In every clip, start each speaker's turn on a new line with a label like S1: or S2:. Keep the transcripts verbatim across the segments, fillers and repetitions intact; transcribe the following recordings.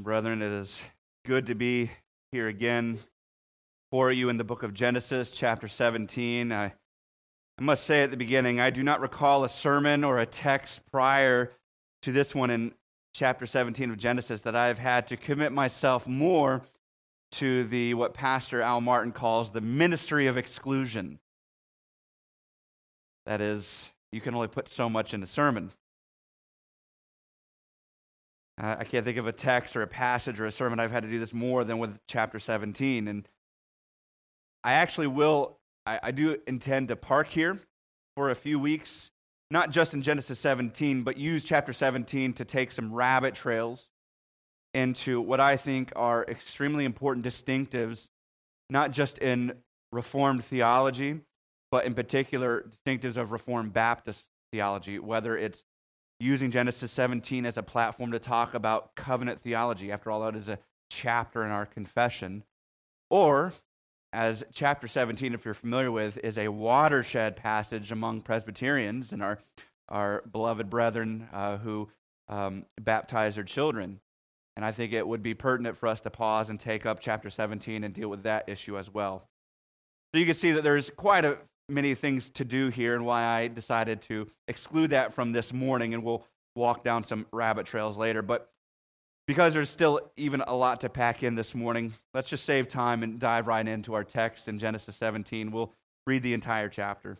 S1: brethren, it is good to be here again for you in the book of Genesis, chapter seventeen. I, I must say at the beginning, I do not recall a sermon or a text prior to this one in chapter seventeen of Genesis that I have had to commit myself more to the what Pastor Al Martin calls the ministry of exclusion. That is, you can only put so much in a sermon. Uh, I can't think of a text or a passage or a sermon I've had to do this more than with chapter seventeen. And I actually will, I, I do intend to park here for a few weeks, not just in Genesis seventeen, but use chapter seventeen to take some rabbit trails into what I think are extremely important distinctives, not just in Reformed theology, but in particular distinctives of Reformed Baptist theology, whether it's using Genesis seventeen as a platform to talk about covenant theology. After all, that is a chapter in our confession. Or, as chapter seventeen, if you're familiar with, is a watershed passage among Presbyterians and our, our beloved brethren uh, who um, baptize their children. And I think it would be pertinent for us to pause and take up chapter seventeen and deal with that issue as well. So you can see that there's quite a many things to do here and why I decided to exclude that from this morning, and we'll walk down some rabbit trails later. But because there's still even a lot to pack in this morning, let's just save time and dive right into our text in Genesis seventeen. We'll read the entire chapter.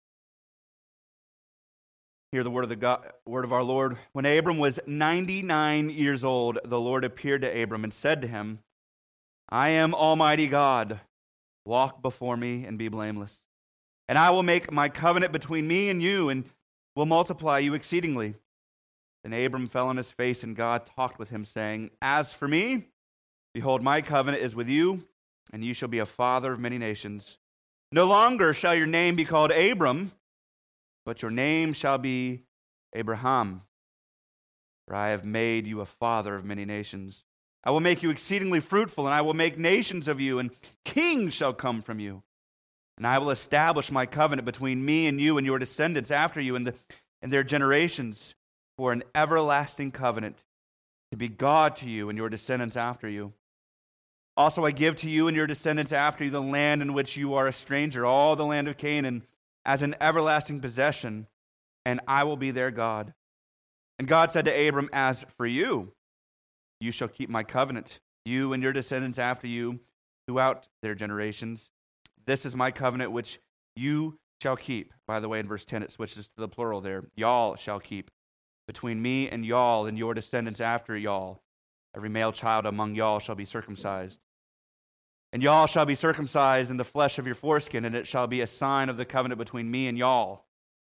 S1: Hear the word of the God, word of our Lord. When Abram was ninety-nine years old, the Lord appeared to Abram and said to him, I am Almighty God. Walk before me and be blameless. And I will make my covenant between me and you, and will multiply you exceedingly. Then Abram fell on his face, and God talked with him, saying, As for me, behold, my covenant is with you, and you shall be a father of many nations. No longer shall your name be called Abram, but your name shall be Abraham. For I have made you a father of many nations. I will make you exceedingly fruitful, and I will make nations of you, and kings shall come from you. And I will establish my covenant between me and you and your descendants after you and, the, and their generations for an everlasting covenant, to be God to you and your descendants after you. Also I give to you and your descendants after you the land in which you are a stranger, all the land of Canaan, as an everlasting possession, and I will be their God. And God said to Abram, As for you, you shall keep my covenant, you and your descendants after you, throughout their generations. This is my covenant which you shall keep. By the way, in verse ten, it switches to the plural there. Y'all shall keep. Between me and y'all and your descendants after y'all, every male child among y'all shall be circumcised. And y'all shall be circumcised in the flesh of your foreskin, and it shall be a sign of the covenant between me and y'all.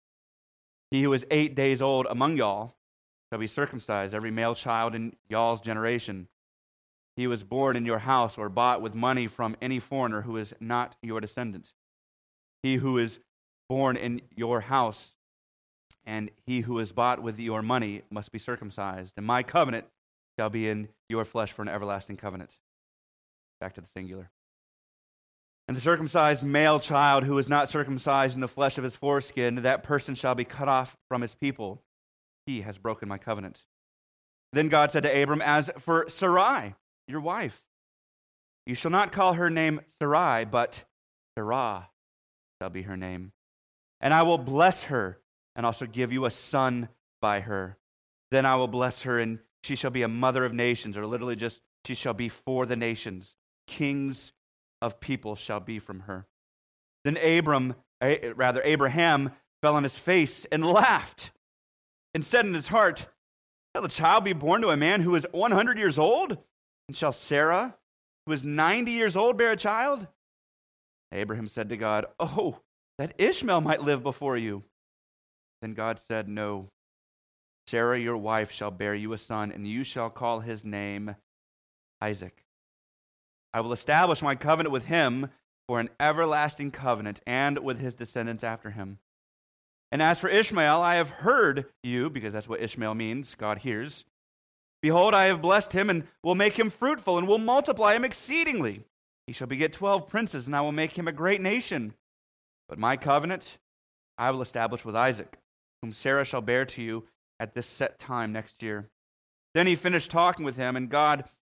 S1: He who is eight days old among y'all shall be circumcised, every male child in y'all's generation. He was born in your house or bought with money from any foreigner who is not your descendant. He who is born in your house and he who is bought with your money must be circumcised. And my covenant shall be in your flesh for an everlasting covenant. Back to the singular. And the circumcised male child who is not circumcised in the flesh of his foreskin, that person shall be cut off from his people. He has broken my covenant. Then God said to Abram, As for Sarai, your wife, you shall not call her name Sarai, but Sarah shall be her name. And I will bless her, and also give you a son by her. Then I will bless her, and she shall be a mother of nations, or literally just, she shall be for the nations. Kings of people shall be from her. Then Abram, rather Abraham, fell on his face and laughed, and said in his heart, Shall the child be born to a man who is one hundred years old? And shall Sarah, who is ninety years old, bear a child? Abraham said to God, Oh, that Ishmael might live before you. Then God said, No, Sarah your wife shall bear you a son, and you shall call his name Isaac. I will establish my covenant with him for an everlasting covenant, and with his descendants after him. And as for Ishmael, I have heard you, because that's what Ishmael means, God hears. Behold, I have blessed him, and will make him fruitful, and will multiply him exceedingly. He shall beget twelve princes, and I will make him a great nation. But my covenant I will establish with Isaac, whom Sarah shall bear to you at this set time next year. Then he finished talking with him, and God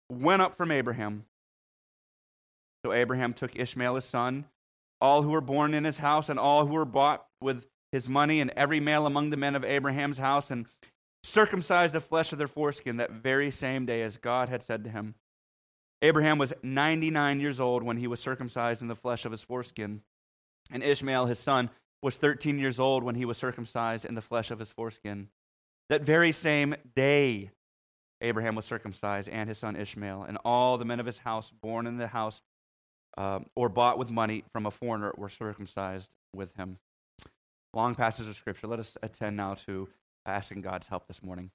S1: went up from Abraham. So Abraham took Ishmael his son, all who were born in his house, and all who were bought with his money, and every male among the men of Abraham's house, and circumcised the flesh of their foreskin that very same day as God had said to him. Abraham was ninety-nine years old when he was circumcised in the flesh of his foreskin, and Ishmael his son was thirteen years old when he was circumcised in the flesh of his foreskin. That very same day Abraham was circumcised, and his son Ishmael, and all the men of his house born in the house um, or bought with money from a foreigner were circumcised with him. Long passage of Scripture. Let us attend now to asking God's help this morning.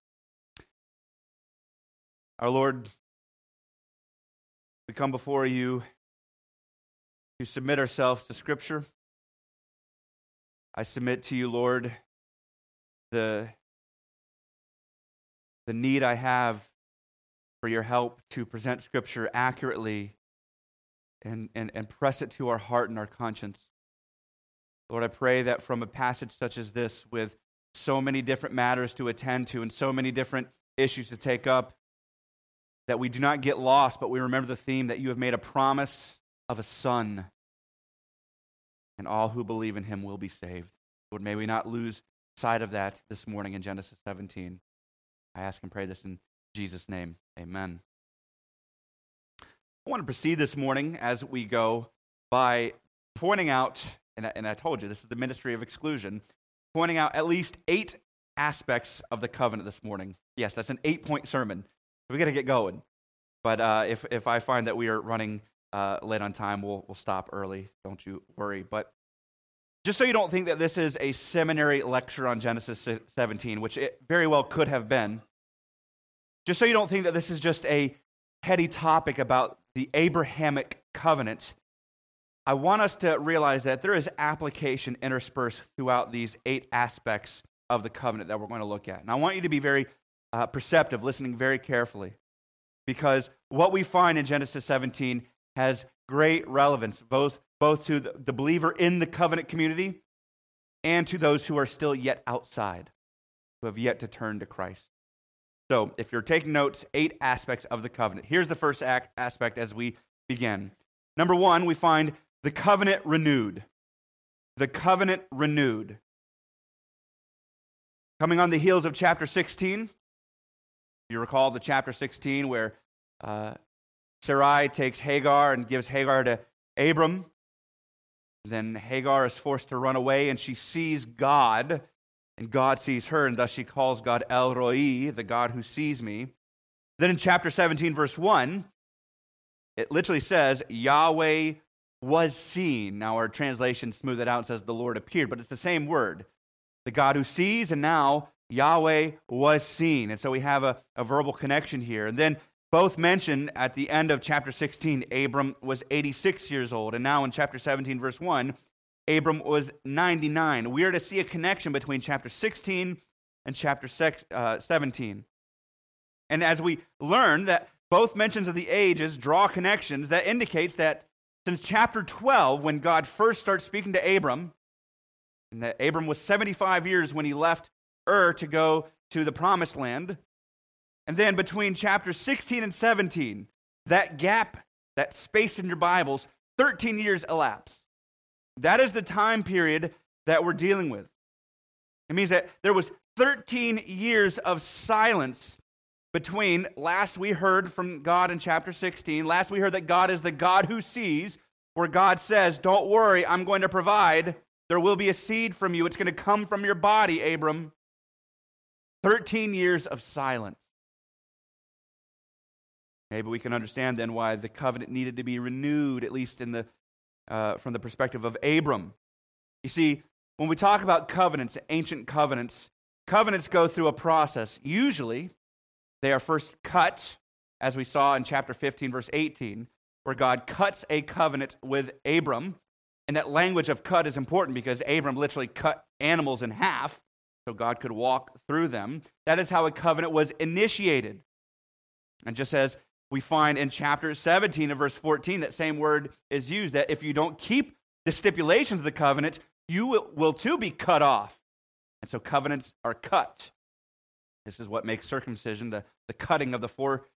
S1: Our Lord, we come before you to submit ourselves to Scripture. I submit to you, Lord, the, the need I have for your help to present Scripture accurately and, and, and press it to our heart and our conscience. Lord, I pray that from a passage such as this, with so many different matters to attend to and so many different issues to take up, that we do not get lost, but we remember the theme that you have made a promise of a son, and all who believe in him will be saved. Lord, may we not lose sight of that this morning in Genesis seventeen. I ask and pray this in Jesus' name. Amen. I want to proceed this morning as we go by pointing out, and I, and I told you this is the ministry of exclusion, pointing out at least eight aspects of the covenant this morning. Yes, that's an eight-point sermon. We got to get going. But uh, if if I find that we are running uh, late on time, we'll we'll stop early. Don't you worry. But just so you don't think that this is a seminary lecture on Genesis seventeen, which it very well could have been, just so you don't think that this is just a heady topic about the Abrahamic covenant, I want us to realize that there is application interspersed throughout these eight aspects of the covenant that we're going to look at. And I want you to be very uh, perceptive, listening very carefully, because what we find in Genesis seventeen has great relevance, both, both to the, the believer in the covenant community and to those who are still yet outside, who have yet to turn to Christ. So if you're taking notes, eight aspects of the covenant. Here's the first act, aspect as we begin. Number one, we find the covenant renewed. The covenant renewed. Coming on the heels of chapter sixteen, you recall the chapter sixteen where uh, Sarai takes Hagar and gives Hagar to Abram. Then Hagar is forced to run away, and she sees God, and God sees her, and thus she calls God El Roi, the God who sees me. Then in chapter seventeen, verse one, it literally says, Yahweh was seen. Now our translation smooth it out and says the Lord appeared, but it's the same word. The God who sees, and now Yahweh was seen. And so we have a, a verbal connection here. And then both mention at the end of chapter sixteen, Abram was eighty-six years old. And now in chapter seventeen, verse one, Abram was ninety-nine. We are to see a connection between chapter sixteen and chapter seventeen. And as we learn that both mentions of the ages draw connections, that indicates that since chapter twelve, when God first starts speaking to Abram, and that Abram was seventy-five years when he left Ur to go to the promised land, and then between chapter sixteen and seventeen, that gap, that space in your Bibles, thirteen years elapsed. That is the time period that we're dealing with. It means that there was thirteen years of silence between last we heard from God in chapter sixteen, last we heard that God is the God who sees, where God says, don't worry, I'm going to provide. There will be a seed from you. It's going to come from your body, Abram. thirteen years of silence. Maybe we can understand then why the covenant needed to be renewed, at least in the uh, from the perspective of Abram. You see, when we talk about covenants, ancient covenants, covenants go through a process. Usually, they are first cut, as we saw in chapter fifteen, verse eighteen, where God cuts a covenant with Abram. And that language of cut is important because Abram literally cut animals in half so God could walk through them. That is how a covenant was initiated. And just as we find in chapter seventeen and verse fourteen, that same word is used, that if you don't keep the stipulations of the covenant, you will, will too be cut off. And so covenants are cut. This is what makes circumcision, the, the cutting of the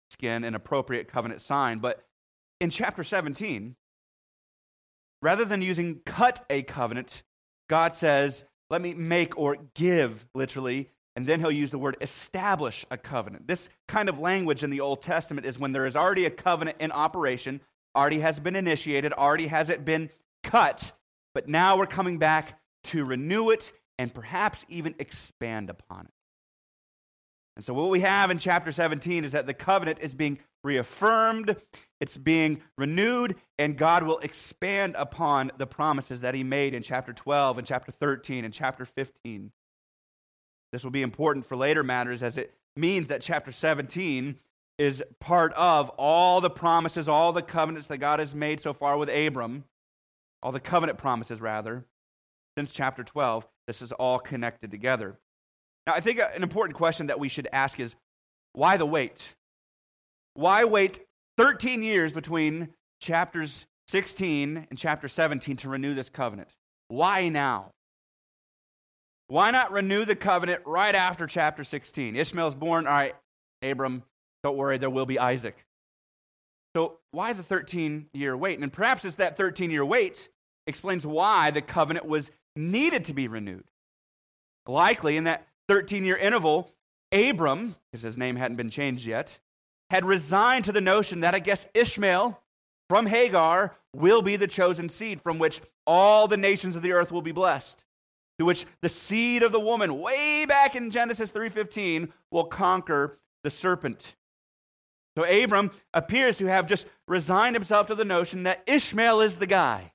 S1: skin, an appropriate covenant sign. But in chapter seventeen, rather than using cut a covenant, God says, let me make or give, literally, and then he'll use the word establish a covenant. This kind of language in the Old Testament is when there is already a covenant in operation, already has been initiated, already has it been cut, but now we're coming back to renew it and perhaps even expand upon it. And so what we have in chapter seventeen is that the covenant is being reaffirmed, it's being renewed, and God will expand upon the promises that he made in chapter twelve and chapter thirteen and chapter fifteen. This will be important for later matters, as it means that chapter seventeen is part of all the promises, all the covenants that God has made so far with Abram, all the covenant promises, rather, since chapter twelve. This is all connected together. Now, I think an important question that we should ask is, why the wait? Why wait thirteen years between chapters sixteen and chapter seventeen to renew this covenant? Why now? Why not renew the covenant right after chapter sixteen? Ishmael's born. All right, Abram, don't worry, there will be Isaac. So why the thirteen-year wait? And perhaps it's that thirteen-year wait explains why the covenant was needed to be renewed. Likely in that thirteen-year interval, Abram, because his name hadn't been changed yet, had resigned to the notion that, I guess, Ishmael from Hagar will be the chosen seed from which all the nations of the earth will be blessed, to which the seed of the woman, way back in Genesis three fifteen, will conquer the serpent. So Abram appears to have just resigned himself to the notion that Ishmael is the guy.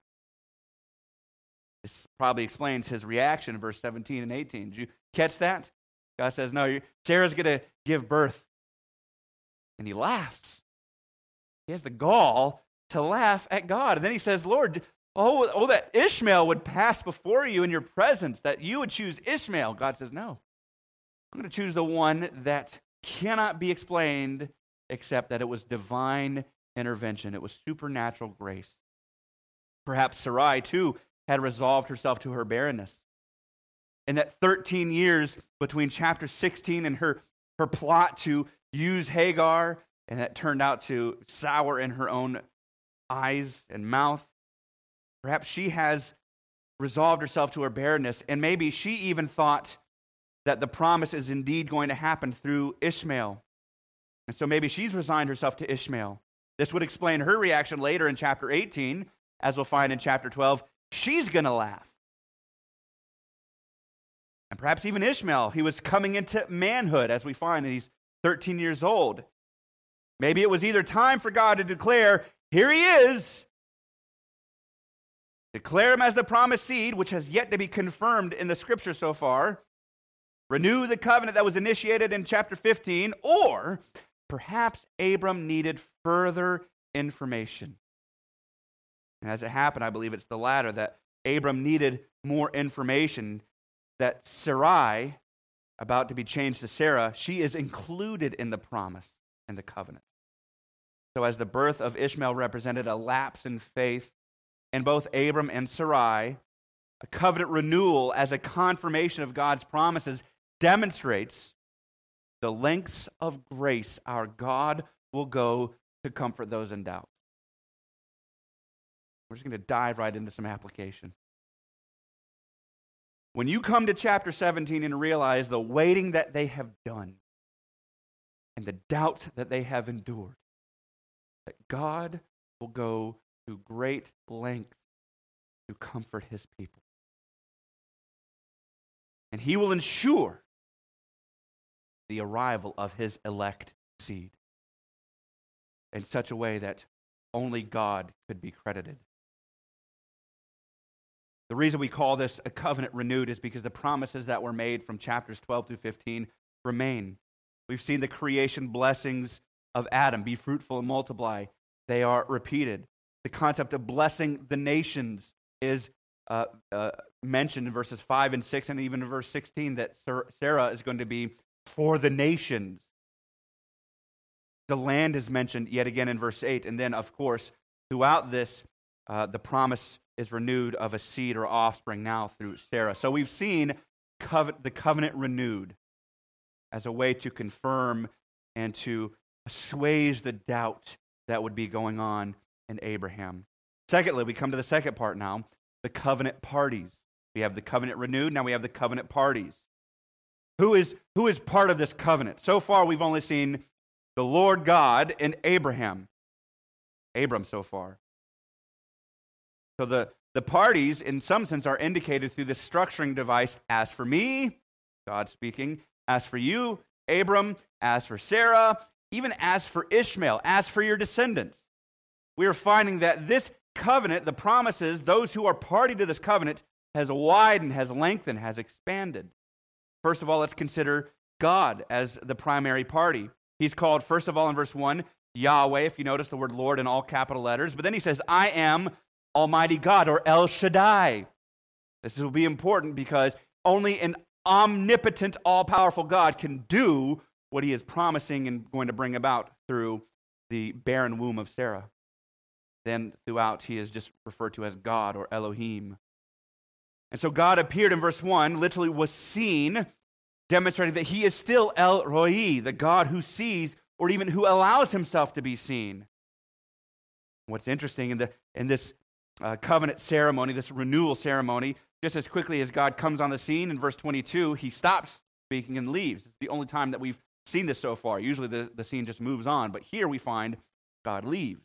S1: This probably explains his reaction in verse seventeen and eighteen. Did you catch that? God says, no, Sarah's going to give birth. And he laughs. He has the gall to laugh at God. And then he says, Lord, oh, oh, that Ishmael would pass before you in your presence, that you would choose Ishmael. God says, no. I'm going to choose the one that cannot be explained except that it was divine intervention. It was supernatural grace. Perhaps Sarai, too, had resolved herself to her barrenness. And that thirteen years between chapter sixteen and her, her plot to use Hagar, and that turned out to sour in her own eyes and mouth. Perhaps she has resolved herself to her barrenness, and maybe she even thought that the promise is indeed going to happen through Ishmael. And so maybe she's resigned herself to Ishmael. This would explain her reaction later in chapter eighteen, as we'll find in chapter twelve. She's going to laugh. And perhaps even Ishmael, he was coming into manhood, as we find, and he's thirteen years old. Maybe it was either time for God to declare, here he is, declare him as the promised seed, which has yet to be confirmed in the scripture so far, renew the covenant that was initiated in chapter fifteen, or perhaps Abram needed further information. And as it happened, I believe it's the latter, that Abram needed more information, that Sarai, about to be changed to Sarah, she is included in the promise and the covenant. So as the birth of Ishmael represented a lapse in faith in both Abram and Sarai, a covenant renewal as a confirmation of God's promises demonstrates the lengths of grace our God will go to comfort those in doubt. We're just going to dive right into some application. When you come to chapter seventeen and realize the waiting that they have done and the doubt that they have endured, that God will go to great lengths to comfort his people. And he will ensure the arrival of his elect seed in such a way that only God could be credited. The reason we call this a covenant renewed is because the promises that were made from chapters twelve through fifteen remain. We've seen the creation blessings of Adam, be fruitful and multiply. They are repeated. The concept of blessing the nations is uh, uh, mentioned in verses five and six, and even in verse sixteen, that Sarah is going to be for the nations. The land is mentioned yet again in verse eight, and then, of course, throughout this, uh, the promise is renewed of a seed or offspring now through Sarah. So we've seen covet, the covenant renewed as a way to confirm and to assuage the doubt that would be going on in Abraham. Secondly, we come to the second part now, the covenant parties. We have the covenant renewed, now we have the covenant parties. Who is, who is part of this covenant? So far, we've only seen the Lord God and Abraham. Abram so far. So the, the parties, in some sense, are indicated through this structuring device. As for me, God speaking, as for you, Abram, as for Sarah, even as for Ishmael, as for your descendants. We are finding that this covenant, the promises, those who are party to this covenant, has widened, has lengthened, has expanded. First of all, let's consider God as the primary party. He's called, first of all, in verse one, Yahweh, if you notice the word Lord in all capital letters. But then he says, I am Almighty God, or El Shaddai. This will be important because only an omnipotent, all-powerful God can do what he is promising and going to bring about through the barren womb of Sarah. Then throughout, he is just referred to as God or Elohim. And so God appeared in verse one, literally was seen, demonstrating that he is still El Roi, the God who sees or even who allows himself to be seen. What's interesting in, the, in this uh, covenant ceremony, this renewal ceremony, just as quickly as God comes on the scene in verse twenty-two, he stops speaking and leaves. It's the only time that we've seen this so far. Usually the, the scene just moves on, but here we find God leaves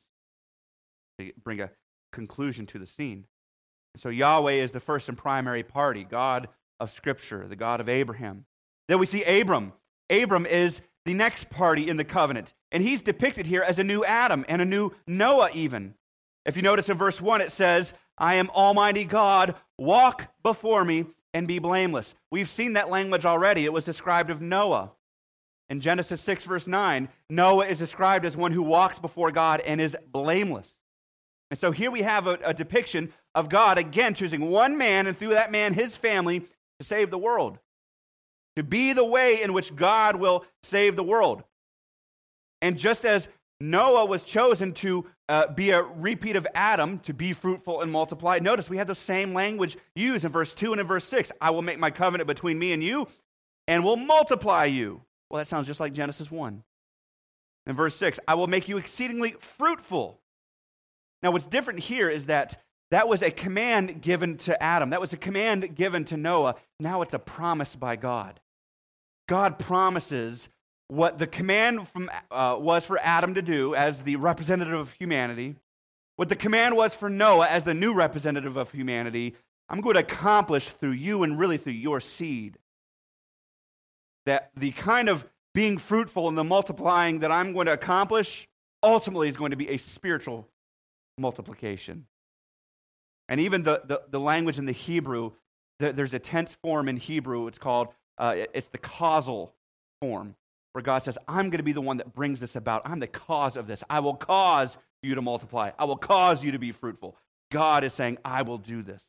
S1: to bring a conclusion to the scene. So Yahweh is the first and primary party, God of Scripture, the God of Abraham. Then we see Abram. Abram is the next party in the covenant, and he's depicted here as a new Adam and a new Noah even. If you notice in verse one, it says, I am Almighty God, walk before me and be blameless. We've seen that language already. It was described of Noah. In Genesis six, verse nine, Noah is described as one who walks before God and is blameless. And so here we have a, a depiction of God, again, choosing one man, and through that man, his family, to save the world. To be the way in which God will save the world. And just as Noah was chosen to uh, be a repeat of Adam, to be fruitful and multiply, notice we have the same language used in verse two and in verse six. I will make my covenant between me and you, and will multiply you. Well, that sounds just like Genesis one. In verse six, I will make you exceedingly fruitful. Now, what's different here is that that was a command given to Adam. That was a command given to Noah. Now it's a promise by God. God promises what the command from, uh, was for Adam to do as the representative of humanity, what the command was for Noah as the new representative of humanity, I'm going to accomplish through you and really through your seed. That the kind of being fruitful and the multiplying that I'm going to accomplish ultimately is going to be a spiritual multiplication. And even the, the, the language in the Hebrew, the, there's a tense form in Hebrew, it's called, uh, it's the causal form, where God says, I'm going to be the one that brings this about. I'm the cause of this. I will cause you to multiply. I will cause you to be fruitful. God is saying, I will do this.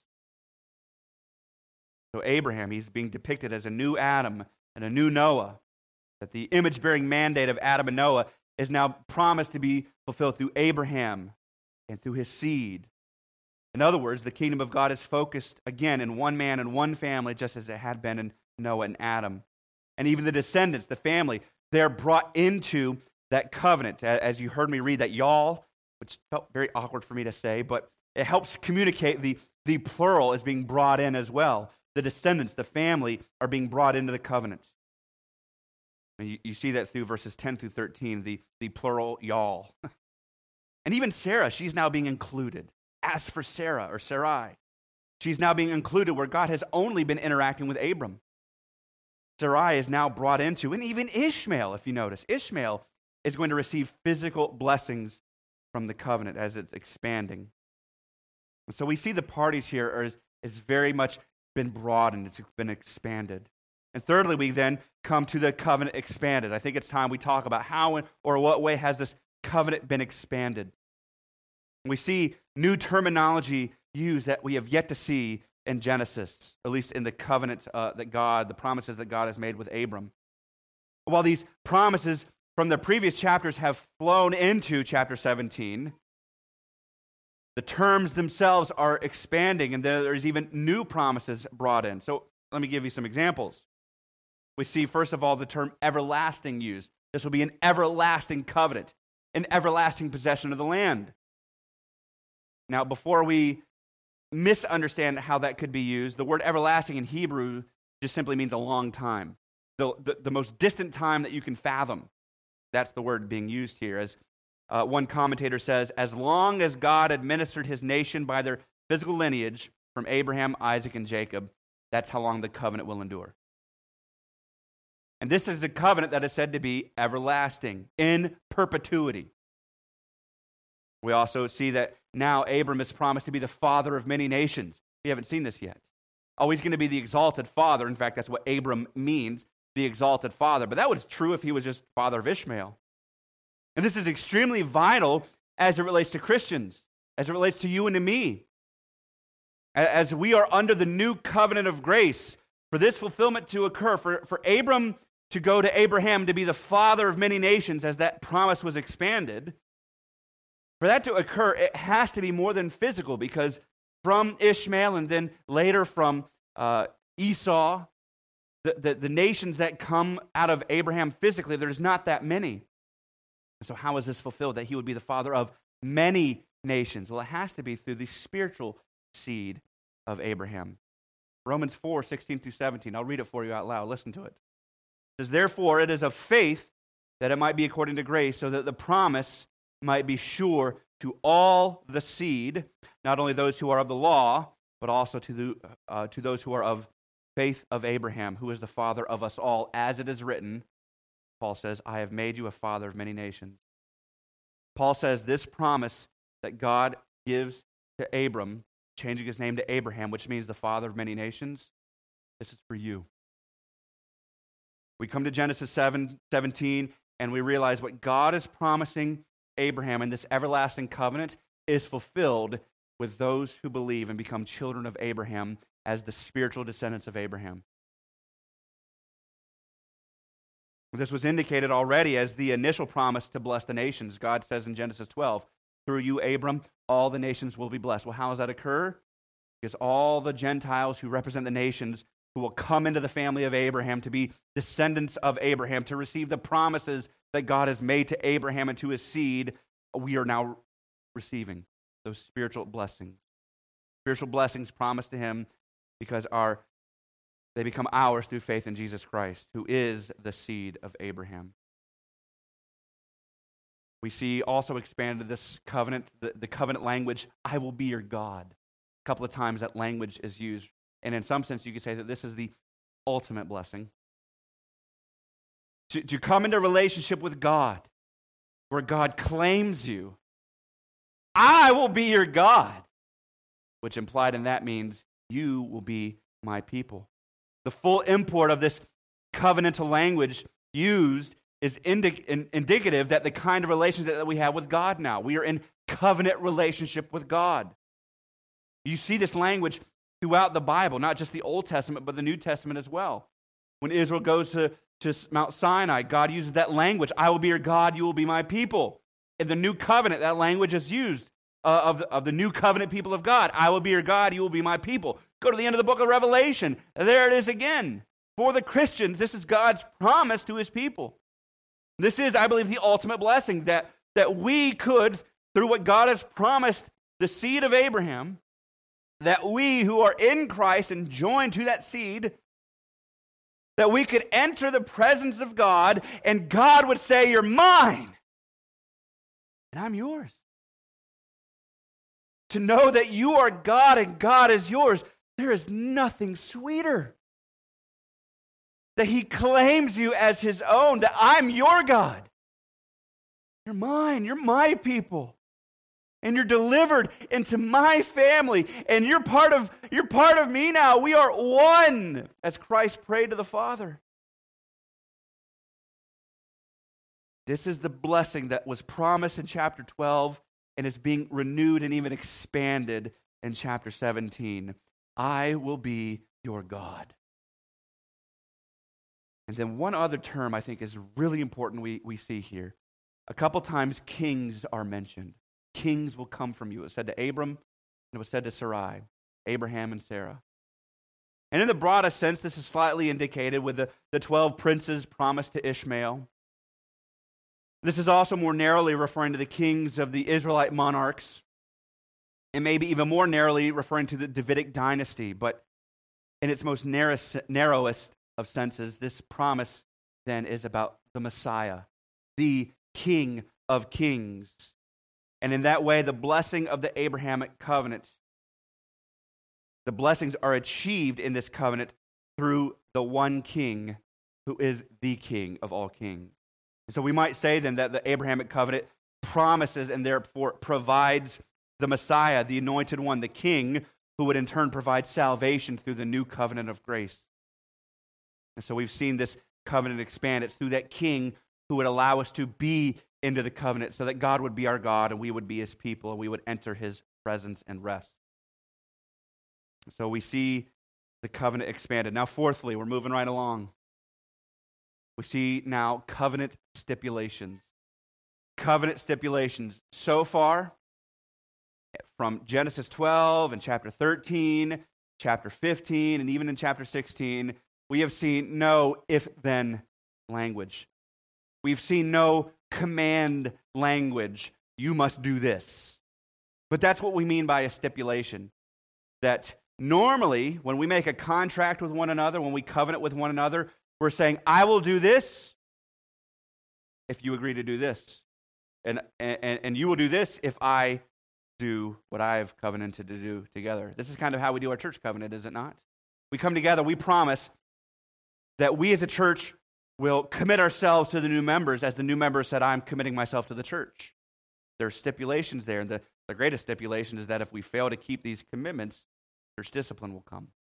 S1: So Abraham, he's being depicted as a new Adam and a new Noah, that the image-bearing mandate of Adam and Noah is now promised to be fulfilled through Abraham and through his seed. In other words, the kingdom of God is focused again in one man and one family, just as it had been in Noah and Adam. And even the descendants, the family, they're brought into that covenant. As you heard me read that y'all, which felt very awkward for me to say, but it helps communicate the, the plural is being brought in as well. The descendants, the family, are being brought into the covenant. And you, you see that through verses ten through thirteen, the, the plural y'all. And even Sarah, she's now being included. As for Sarah, or Sarai, she's now being included where God has only been interacting with Abram. Sarai is now brought into, and even Ishmael, if you notice. Ishmael is going to receive physical blessings from the covenant as it's expanding. And so we see the parties here are, is, is very much been broadened, it's been expanded. And thirdly, we then come to the covenant expanded. I think it's time we talk about how or what way has this covenant been expanded. We see new terminology used that we have yet to see in Genesis, or at least in the covenant uh, that God, the promises that God has made with Abram. While these promises from the previous chapters have flown into chapter seventeen, the terms themselves are expanding, and there's even new promises brought in. So let me give you some examples. We see, first of all, the term everlasting used. This will be an everlasting covenant, an everlasting possession of the land. Now, before we misunderstand how that could be used, the word everlasting in Hebrew just simply means a long time. The, the, the most distant time that you can fathom. That's the word being used here. As uh, one commentator says, as long as God administered his nation by their physical lineage from Abraham, Isaac, and Jacob, that's how long the covenant will endure. And this is a covenant that is said to be everlasting, in perpetuity. We also see that now Abram is promised to be the father of many nations. We haven't seen this yet. Oh, he's going to be the exalted father. In fact, that's what Abram means, the exalted father. But that was true if he was just father of Ishmael. And this is extremely vital as it relates to Christians, as it relates to you and to me. As we are under the new covenant of grace, for this fulfillment to occur, for, for Abram to go to Abraham to be the father of many nations as that promise was expanded, for that to occur, it has to be more than physical, because from Ishmael and then later from uh, Esau, the, the, the nations that come out of Abraham physically, there's not that many. So how is this fulfilled, that he would be the father of many nations? Well, it has to be through the spiritual seed of Abraham. Romans four, sixteen through seventeen. I'll read it for you out loud. Listen to it. It says, therefore, it is of faith that it might be according to grace, so that the promise might be sure to all the seed, not only those who are of the law, but also to, the, uh, to those who are of faith of Abraham, who is the father of us all. As it is written, Paul says, I have made you a father of many nations. Paul says this promise that God gives to Abram, changing his name to Abraham, which means the father of many nations, this is for you. We come to Genesis seven, seventeen, and we realize what God is promising Abraham in this everlasting covenant is fulfilled with those who believe and become children of Abraham as the spiritual descendants of Abraham. This was indicated already as the initial promise to bless the nations. God says in Genesis twelve, through you, Abram, all the nations will be blessed. Well, how does that occur? Because all the Gentiles who represent the nations who will come into the family of Abraham to be descendants of Abraham, to receive the promises that God has made to Abraham and to his seed, we are now receiving those spiritual blessings. Spiritual blessings promised to him because our they become ours through faith in Jesus Christ, who is the seed of Abraham. We see also expanded this covenant, the, the covenant language, I will be your God. A couple of times that language is used. And in some sense, you could say that this is the ultimate blessing. To, to come into relationship with God, where God claims you. I will be your God, which implied in that means you will be my people. The full import of this covenantal language used is indi- in, indicative that the kind of relationship that we have with God now. We are in covenant relationship with God. You see this language throughout the Bible, not just the Old Testament, but the New Testament as well. When Israel goes to, to Mount Sinai, God uses that language, I will be your God, you will be my people. In the New Covenant, that language is used uh, of, the, of the New Covenant people of God. I will be your God, you will be my people. Go to the end of the book of Revelation. There it is again. For the Christians, this is God's promise to his people. This is, I believe, the ultimate blessing, that, that we could, through what God has promised the seed of Abraham, that we who are in Christ and joined to that seed, that we could enter the presence of God and God would say, you're mine and I'm yours. To know that you are God and God is yours, there is nothing sweeter. That he claims you as his own, that I'm your God. You're mine, you're my people. And you're delivered into my family, and you're part of you're part of me now. We are one, as Christ prayed to the Father. This is the blessing that was promised in chapter twelve and is being renewed and even expanded in chapter seventeen. I will be your God. And then one other term I think is really important we, we see here. A couple times kings are mentioned. Kings will come from you. It was said to Abram, and it was said to Sarai, Abraham and Sarah. And in the broadest sense, this is slightly indicated with the, the twelve princes promised to Ishmael. This is also more narrowly referring to the kings of the Israelite monarchs, and maybe even more narrowly referring to the Davidic dynasty. But in its most narrowest, narrowest of senses, this promise then is about the Messiah, the King of Kings. And in that way, the blessing of the Abrahamic covenant, the blessings are achieved in this covenant through the one King who is the King of all kings. And so we might say then that the Abrahamic covenant promises and therefore provides the Messiah, the anointed one, the King, who would in turn provide salvation through the new covenant of grace. And so we've seen this covenant expand. It's through that King who would allow us to be into the covenant so that God would be our God and we would be his people and we would enter his presence and rest. So we see the covenant expanded. Now, fourthly, we're moving right along. We see now covenant stipulations. Covenant stipulations. So far, from Genesis twelve and chapter thirteen, chapter fifteen, and even in chapter sixteen, we have seen no if-then language. We've seen no command language. You must do this. But that's what we mean by a stipulation. That normally, when we make a contract with one another, when we covenant with one another, we're saying, I will do this if you agree to do this. And, and, and you will do this if I do what I have covenanted to do together. This is kind of how we do our church covenant, is it not? We come together, we promise that we as a church will commit ourselves to the new members as the new members said, I'm committing myself to the church. There are stipulations there, and the, the greatest stipulation is that if we fail to keep these commitments, church discipline will come.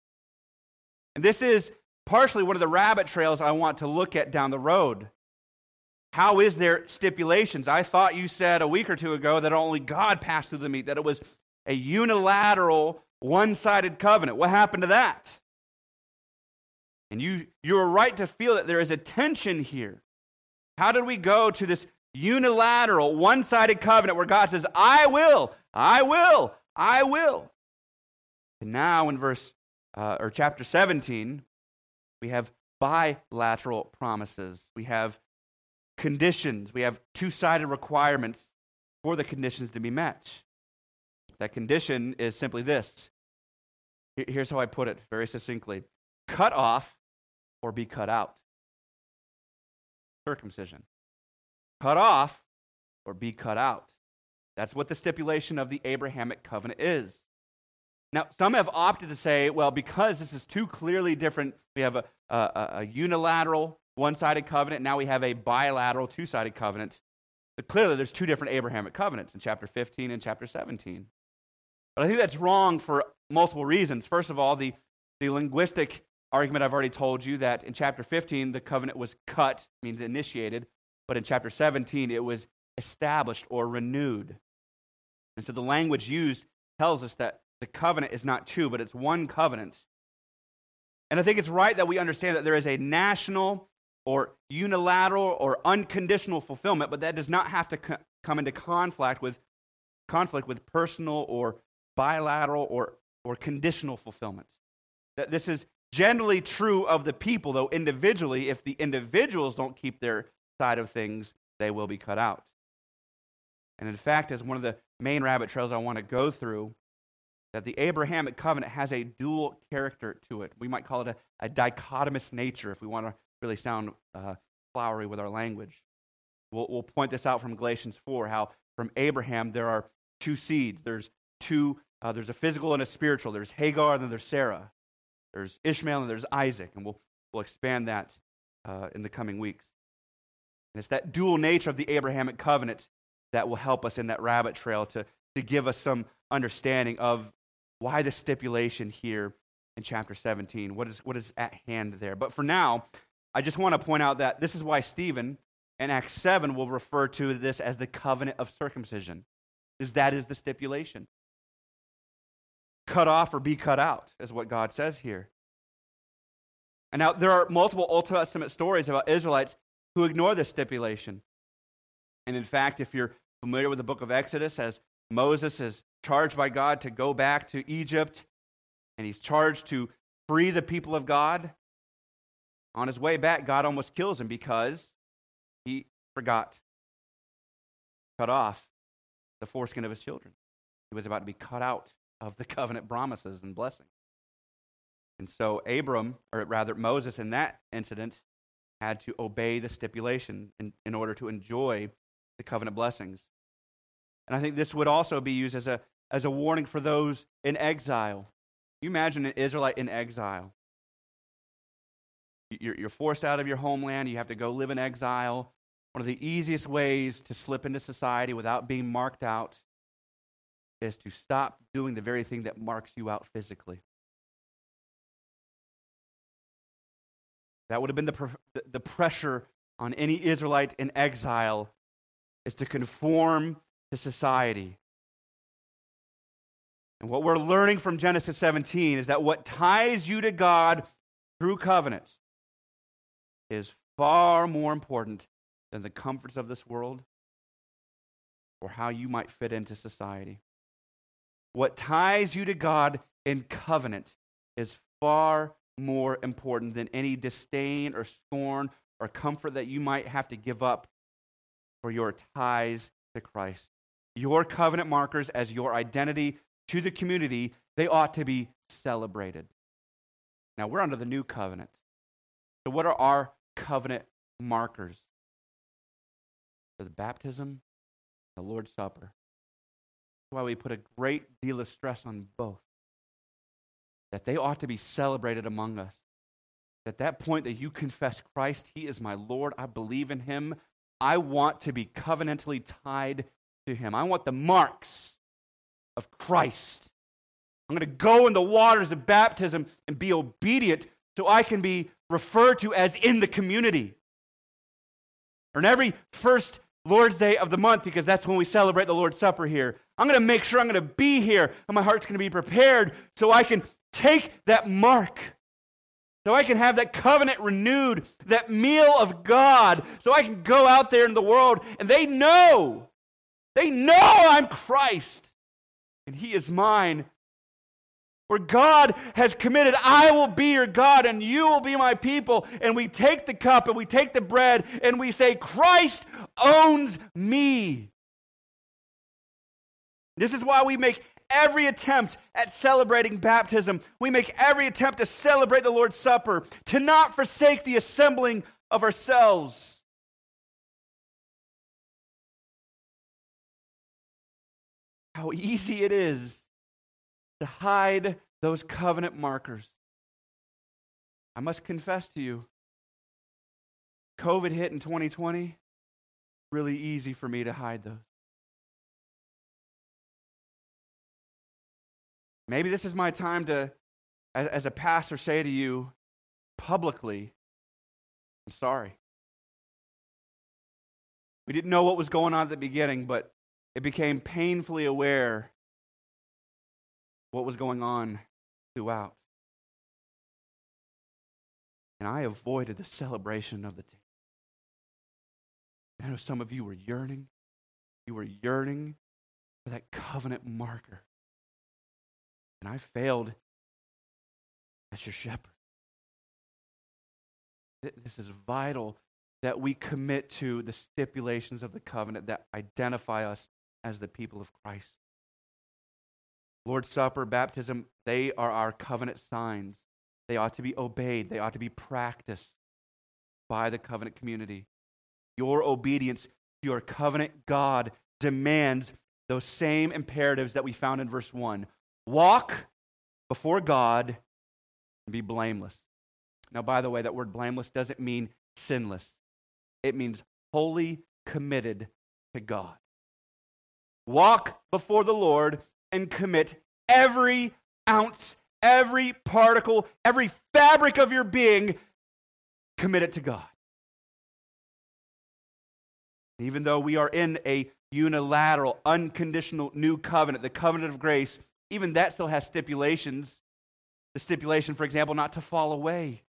S1: And this is partially one of the rabbit trails I want to look at down the road. How is there stipulations? I thought you said a week or two ago that only God passed through the meat, that it was a unilateral, one-sided covenant. What happened to that? And you, you are right to feel that there is a tension here. How did we go to this unilateral, one-sided covenant where God says, I will, I will, I will. And now in verse, uh, or chapter seventeen, we have bilateral promises. We have conditions. We have two-sided requirements for the conditions to be met. That condition is simply this. Here's how I put it very succinctly. Cut off or be cut out. Circumcision. Cut off or be cut out. That's what the stipulation of the Abrahamic covenant is. Now, some have opted to say, well, because this is two clearly different, we have a, a, a unilateral, one-sided covenant, now we have a bilateral, two-sided covenant. But clearly, there's two different Abrahamic covenants in chapter fifteen and chapter seventeen. But I think that's wrong for multiple reasons. First of all, the, the linguistic argument I've already told you that in chapter fifteen, the covenant was cut, means initiated, but in chapter seventeen, it was established or renewed. And so the language used tells us that the covenant is not two, but it's one covenant. And I think it's right that we understand that there is a national or unilateral or unconditional fulfillment, but that does not have to co- come into conflict with conflict with personal or bilateral or, or conditional fulfillment. That this is generally true of the people, though individually, if the individuals don't keep their side of things, they will be cut out. And in fact, as one of the main rabbit trails I want to go through, that the Abrahamic covenant has a dual character to it. We might call it a, a dichotomous nature if we want to really sound uh, flowery with our language. We'll, we'll point this out from Galatians four, how from Abraham there are two seeds. There's two, uh, there's a physical and a spiritual. There's Hagar and then there's Sarah. There's Ishmael and there's Isaac. And we'll, we'll expand that uh, in the coming weeks. And it's that dual nature of the Abrahamic covenant that will help us in that rabbit trail to, to give us some understanding of why the stipulation here in chapter seventeen. What is, what is at hand there? But for now, I just want to point out that this is why Stephen in Acts seven will refer to this as the covenant of circumcision, because that is the stipulation. Cut off or be cut out is what God says here. And now there are multiple Old Testament stories about Israelites who ignore this stipulation. And in fact, if you're familiar with the book of Exodus, as Moses is charged by God to go back to Egypt, and he's charged to free the people of God, on his way back, God almost kills him because he forgot cut off the foreskin of his children. He was about to be cut out of the covenant promises and blessings. And so Abram, or rather Moses in that incident, had to obey the stipulation in, in order to enjoy the covenant blessings. And I think this would also be used as a, as a warning for those in exile. You imagine an Israelite in exile. You're, you're forced out of your homeland. You have to go live in exile. One of the easiest ways to slip into society without being marked out is to stop doing the very thing that marks you out physically. That would have been the, pr- the pressure on any Israelite in exile, is to conform to society. And what we're learning from Genesis seventeen is that what ties you to God through covenant is far more important than the comforts of this world or how you might fit into society. What ties you to God in covenant is far more important than any disdain or scorn or comfort that you might have to give up for your ties to Christ. Your covenant markers as your identity to the community, they ought to be celebrated. Now, we're under the new covenant. So what are our covenant markers? For the baptism, the Lord's Supper. That's why we put a great deal of stress on both. That they ought to be celebrated among us. At that point that you confess Christ, He is my Lord, I believe in Him, I want to be covenantally tied to Him. I want the marks of Christ. I'm going to go in the waters of baptism and be obedient so I can be referred to as in the community. Or in every first Lord's Day of the month, because that's when we celebrate the Lord's Supper here, I'm going to make sure I'm going to be here and my heart's going to be prepared so I can take that mark, so I can have that covenant renewed, that meal of God, so I can go out there in the world and they know, they know I'm Christ and He is mine. Where God has committed, I will be your God and you will be my people. And we take the cup and we take the bread and we say, Christ owns me. This is why we make every attempt at celebrating baptism. We make every attempt to celebrate the Lord's Supper, to not forsake the assembling of ourselves. How easy it is to hide those covenant markers. I must confess to you, COVID hit in twenty twenty, really easy for me to hide those. Maybe this is my time to, as, as a pastor, say to you publicly, I'm sorry. We didn't know what was going on at the beginning, but it became painfully aware what was going on throughout. And I avoided the celebration of the table. I know some of you were yearning. You were yearning for that covenant marker. And I failed as your shepherd. This is vital that we commit to the stipulations of the covenant that identify us as the people of Christ. Lord's Supper, baptism, they are our covenant signs. They ought to be obeyed. They ought to be practiced by the covenant community. Your obedience to your covenant God demands those same imperatives that we found in verse one. Walk before God and be blameless. Now, by the way, that word blameless doesn't mean sinless. It means wholly committed to God. Walk before the Lord and commit every ounce, every particle, every fabric of your being, commit it to God. Even though we are in a unilateral, unconditional new covenant, the covenant of grace, even that still has stipulations. The stipulation, for example, not to fall away.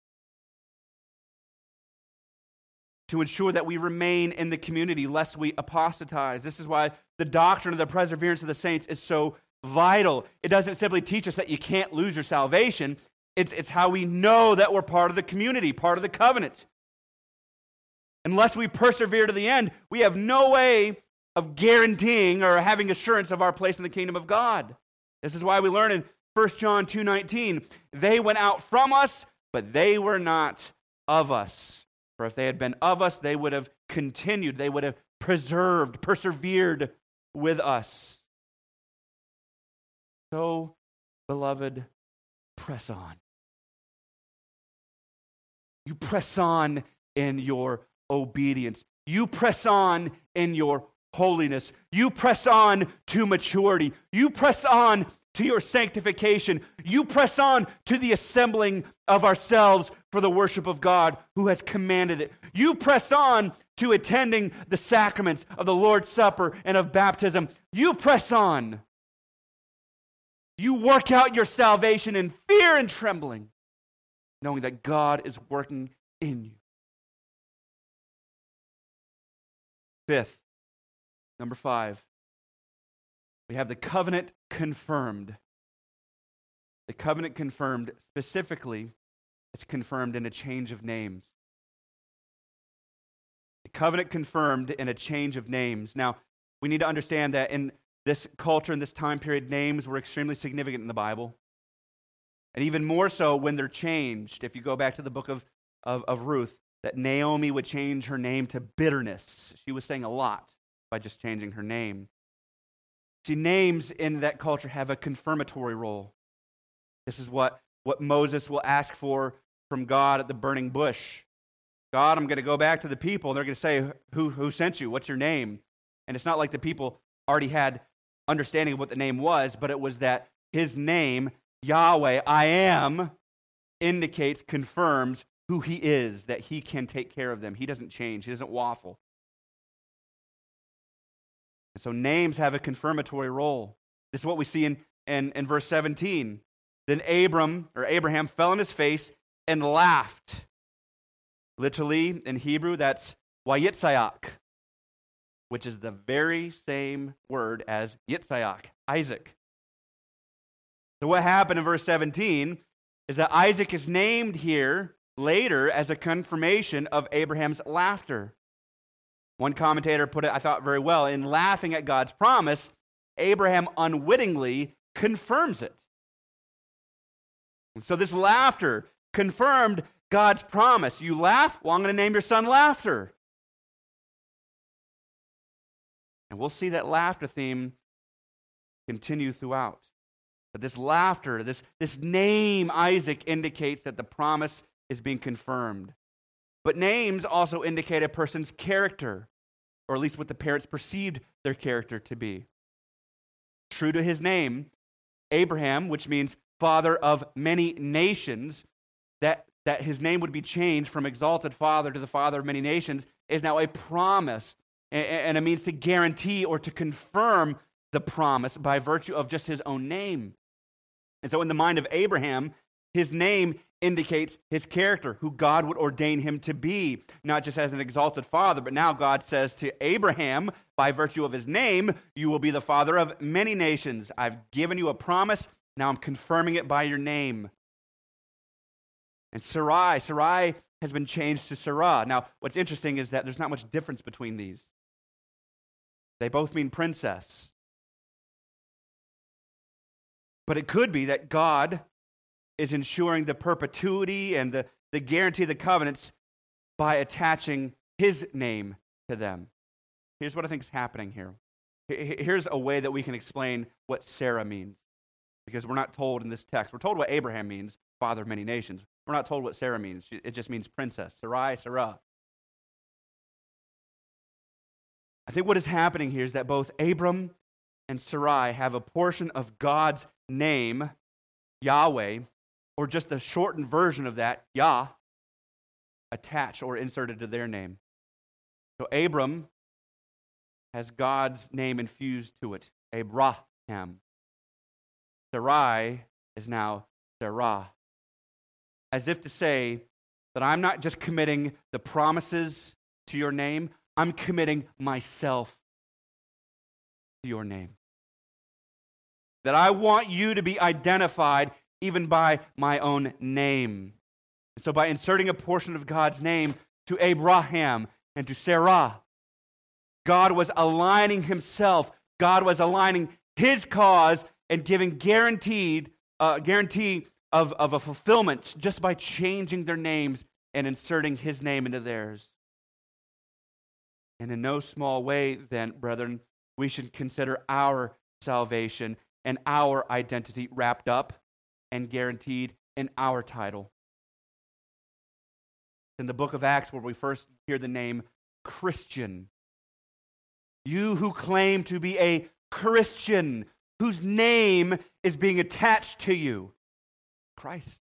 S1: To ensure that we remain in the community lest we apostatize. This is why the doctrine of the perseverance of the saints is so vital. It doesn't simply teach us that you can't lose your salvation. It's, it's how we know that we're part of the community, part of the covenant. Unless we persevere to the end, we have no way of guaranteeing or having assurance of our place in the kingdom of God. This is why we learn in First John two nineteen, they went out from us, but they were not of us. For if they had been of us, they would have continued, they would have preserved, persevered with us. So, beloved, press on. You press on in your obedience. You press on in your holiness. You press on to maturity. You press on to your sanctification. You press on to the assembling of ourselves for the worship of God who has commanded it. You press on to attending the sacraments of the Lord's Supper and of baptism. You press on. You work out your salvation in fear and trembling, knowing that God is working in you. Fifth, number five, we have the covenant confirmed. The covenant confirmed, specifically, it's confirmed in a change of names. The covenant confirmed in a change of names. Now, we need to understand that in this culture, in this time period, names were extremely significant in the Bible. And even more so when they're changed. If you go back to the book of, of, of Ruth, that Naomi would change her name to bitterness. She was saying a lot by just changing her name. See, names in that culture have a confirmatory role. This is what, what Moses will ask for from God at the burning bush. God, I'm going to go back to the people, and they're going to say, who, who sent you? What's your name? And it's not like the people already had understanding of what the name was, but it was that his name, Yahweh, I am, indicates, confirms who he is, that he can take care of them. He doesn't change. He doesn't waffle. And so names have a confirmatory role. This is what we see in, in, in verse seventeen. Then Abram, or Abraham, fell on his face and laughed. Literally, in Hebrew, that's Yitzhak, which is the very same word as Yitzhak, Isaac. So what happened in verse seventeen is that Isaac is named here later as a confirmation of Abraham's laughter. One commentator put it, I thought, very well. In laughing at God's promise, Abraham unwittingly confirms it. And so this laughter confirmed God's promise. You laugh? Well, I'm going to name your son Laughter. And we'll see that laughter theme continue throughout. But this laughter, this, this name, Isaac, indicates that the promise is being confirmed. But names also indicate a person's character, or at least what the parents perceived their character to be. True to his name, Abraham, which means father of many nations, that, that his name would be changed from exalted father to the father of many nations, is now a promise, and, and it means to guarantee or to confirm the promise by virtue of just his own name. And so in the mind of Abraham, his name indicates his character, who God would ordain him to be, not just as an exalted father, but now God says to Abraham, by virtue of his name, you will be the father of many nations. I've given you a promise, now I'm confirming it by your name. And Sarai, Sarai has been changed to Sarah. Now, what's interesting is that there's not much difference between these. They both mean princess. But it could be that God is ensuring the perpetuity and the, the guarantee of the covenants by attaching his name to them. Here's what I think is happening here. Here's a way that we can explain what Sarah means, because we're not told in this text. We're told what Abraham means, father of many nations. We're not told what Sarah means. It just means princess. Sarai, Sarah. I think what is happening here is that both Abram and Sarai have a portion of God's name, Yahweh, or just the shortened version of that, Yah, attached or inserted to their name. So Abram has God's name infused to it, Abraham. Sarai is now Sarah, as if to say that I'm not just committing the promises to your name, I'm committing myself to your name. That I want you to be identified even by my own name. And so by inserting a portion of God's name to Abraham and to Sarah, God was aligning himself. God was aligning his cause and giving guaranteed, uh, guarantee of, of a fulfillment just by changing their names and inserting his name into theirs. And in no small way, then, brethren, we should consider our salvation and our identity wrapped up and guaranteed in our title. In the book of Acts, where we first hear the name Christian. You who claim to be a Christian, whose name is being attached to you, Christ.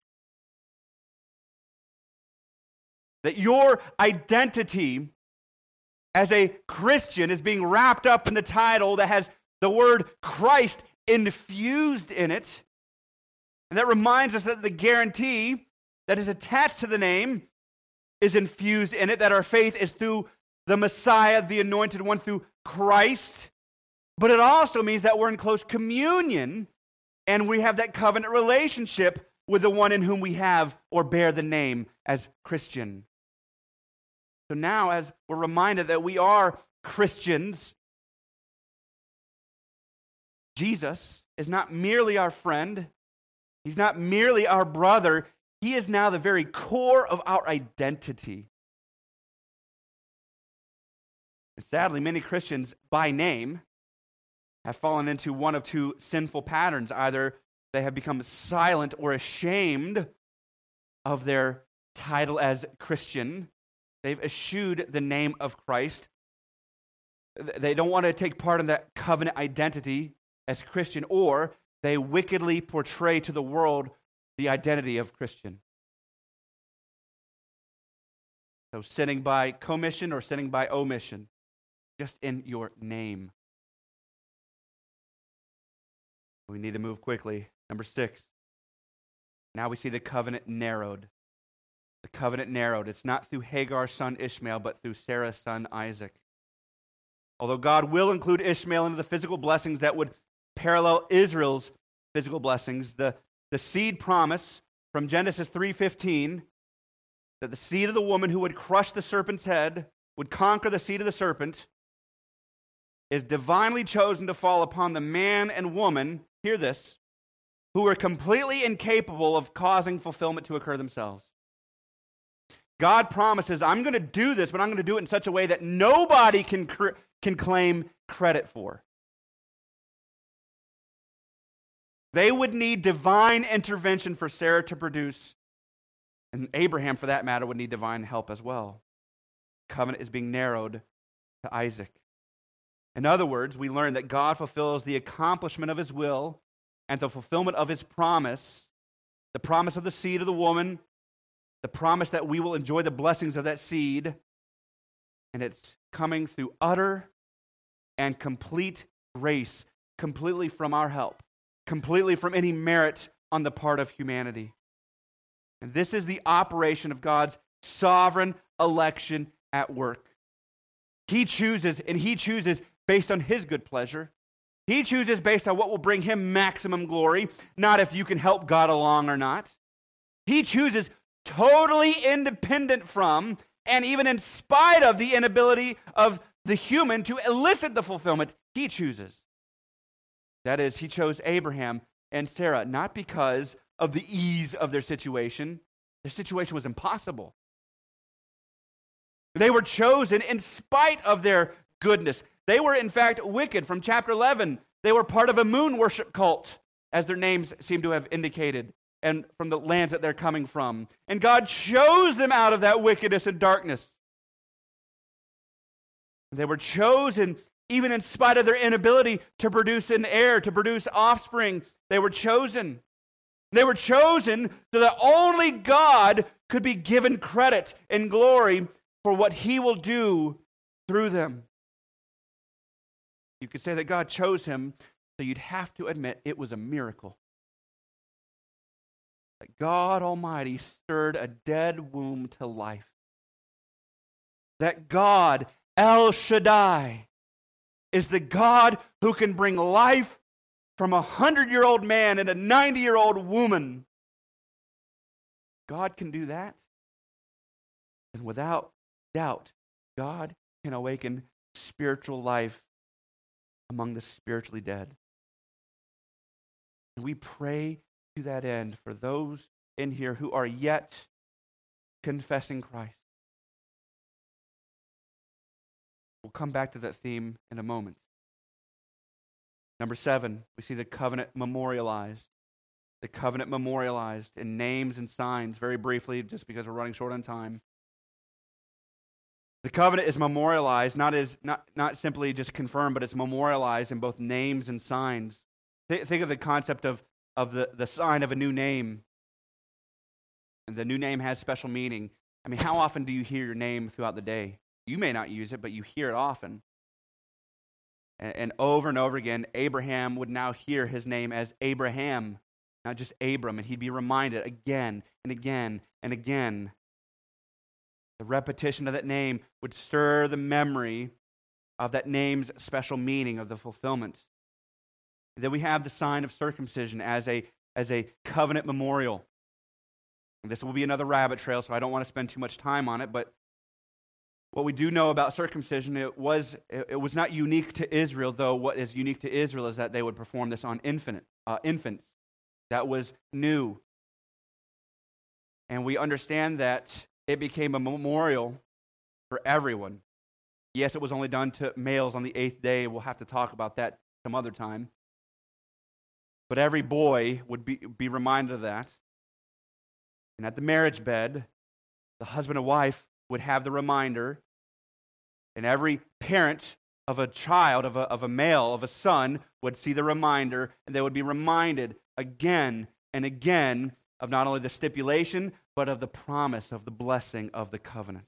S1: That your identity as a Christian is being wrapped up in the title that has the word Christ infused in it. And that reminds us that the guarantee that is attached to the name is infused in it, that our faith is through the Messiah, the anointed one, through Christ. But it also means that we're in close communion and we have that covenant relationship with the one in whom we have or bear the name as Christian. So now, as we're reminded that we are Christians, Jesus is not merely our friend. He's not merely our brother. He is now the very core of our identity. And sadly, many Christians by name have fallen into one of two sinful patterns. Either they have become silent or ashamed of their title as Christian. They've eschewed the name of Christ. They don't want to take part in that covenant identity as Christian, or they wickedly portray to the world the identity of Christian. So sinning by commission or sinning by omission, just in your name. We need to move quickly. Number six. Now we see the covenant narrowed. The covenant narrowed. It's not through Hagar's son Ishmael, but through Sarah's son Isaac. Although God will include Ishmael into the physical blessings that would parallel Israel's physical blessings, the, the seed promise from Genesis three fifteen, that the seed of the woman who would crush the serpent's head, would conquer the seed of the serpent, is divinely chosen to fall upon the man and woman, hear this, who are completely incapable of causing fulfillment to occur themselves. God promises, I'm going to do this, but I'm going to do it in such a way that nobody can, cr- can claim credit for. They would need divine intervention for Sarah to produce, and Abraham, for that matter, would need divine help as well. Covenant is being narrowed to Isaac. In other words, we learn that God fulfills the accomplishment of his will and the fulfillment of his promise, the promise of the seed of the woman, the promise that we will enjoy the blessings of that seed, and it's coming through utter and complete grace, completely from our help, completely from any merit on the part of humanity. And this is the operation of God's sovereign election at work. He chooses, and he chooses based on his good pleasure. He chooses based on what will bring him maximum glory, not if you can help God along or not. He chooses totally independent from, and even in spite of the inability of the human to elicit the fulfillment, he chooses. That is, he chose Abraham and Sarah, not because of the ease of their situation. Their situation was impossible. They were chosen in spite of their goodness. They were, in fact, wicked. From chapter eleven, they were part of a moon worship cult, as their names seem to have indicated, and from the lands that they're coming from. And God chose them out of that wickedness and darkness. They were chosen even in spite of their inability to produce an heir, to produce offspring. They were chosen. They were chosen so that only God could be given credit and glory for what he will do through them. You could say that God chose him, so you'd have to admit it was a miracle. That God Almighty stirred a dead womb to life. That God, El Shaddai, is the God who can bring life from a hundred-year-old man and a ninety-year-old woman. God can do that. And without doubt, God can awaken spiritual life among the spiritually dead. And we pray to that end for those in here who are yet confessing Christ. We'll come back to that theme in a moment. Number seven, we see the covenant memorialized. The covenant memorialized in names and signs, very briefly, just because we're running short on time. The covenant is memorialized, not as not, not simply just confirmed, but it's memorialized in both names and signs. Th- think of the concept of, of the, the sign of a new name. And the new name has special meaning. I mean, how often do you hear your name throughout the day? You may not use it, but you hear it often. And, and over and over again, Abraham would now hear his name as Abraham, not just Abram, and he'd be reminded again and again and again. The repetition of that name would stir the memory of that name's special meaning, of the fulfillment. And then we have the sign of circumcision as a, as a covenant memorial. And this will be another rabbit trail, so I don't want to spend too much time on it, but what we do know about circumcision, it was, it was not unique to Israel, though what is unique to Israel is that they would perform this on infant, uh, infants. That was new. And we understand that it became a memorial for everyone. Yes, it was only done to males on the eighth day. We'll have to talk about that some other time. But every boy would be, be reminded of that. And at the marriage bed, the husband and wife would have the reminder, and every parent of a child, of a, of a male, of a son, would see the reminder, and they would be reminded again and again of not only the stipulation, but of the promise of the blessing of the covenant.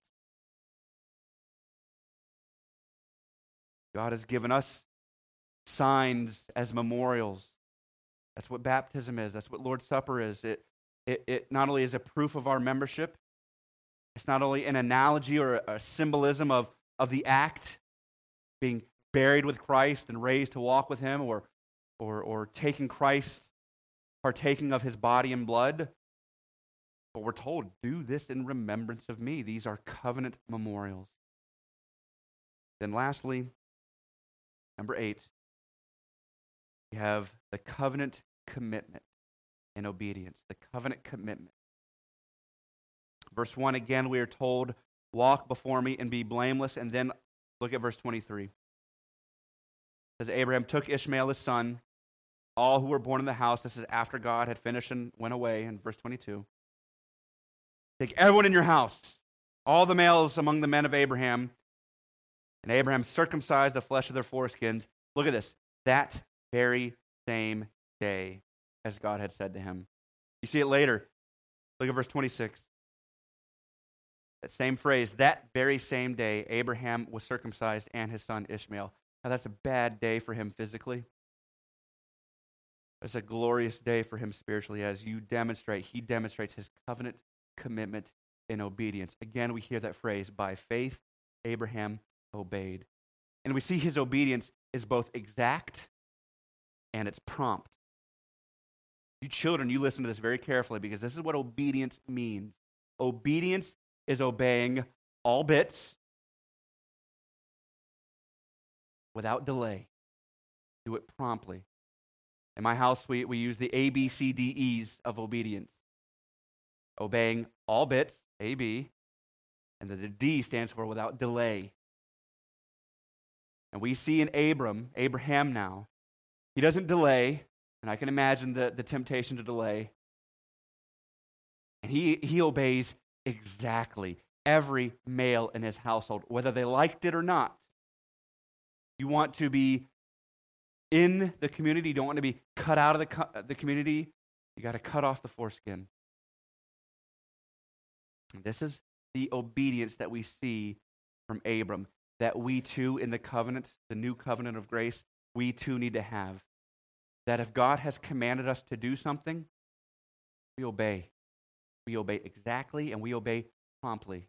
S1: God has given us signs as memorials. That's what baptism is. That's what Lord's Supper is. It, it, it not only is a proof of our membership, it's not only an analogy or a, a symbolism of, of the act, being buried with Christ and raised to walk with him, or, or, or taking Christ, partaking of his body and blood. But we're told, do this in remembrance of me. These are covenant memorials. Then lastly, number eight, we have the covenant commitment and obedience. The covenant commitment. Verse one, again, we are told, walk before me and be blameless. And then look at verse twenty-three. It says, Abraham took Ishmael his son, all who were born in the house. This is after God had finished and went away in verse twenty-two. Take everyone in your house, all the males among the men of Abraham. And Abraham circumcised the flesh of their foreskins. Look at this. That very same day, as God had said to him. You see it later. Look at verse twenty-six. That same phrase, that very same day, Abraham was circumcised and his son Ishmael. Now that's a bad day for him physically. It's a glorious day for him spiritually as you demonstrate, he demonstrates his covenant commitment in obedience. Again, we hear that phrase, by faith, Abraham obeyed. And we see his obedience is both exact and it's prompt. You children, you listen to this very carefully because this is what obedience means. Obedience is obeying all bits without delay. Do it promptly. In my house, we, we use the A, B, C, D, E's of obedience. Obeying all bits, A, B, and the, the D stands for without delay. And we see in Abram, Abraham now, he doesn't delay, and I can imagine the, the temptation to delay. And he, he obeys exactly every male in his household, whether they liked it or not. You want to be in the community, you don't want to be cut out of the, co- the community, you got to cut off the foreskin. And this is the obedience that we see from Abram, that we too in the covenant, the new covenant of grace, we too need to have. That if God has commanded us to do something, we obey. We obey exactly and we obey promptly.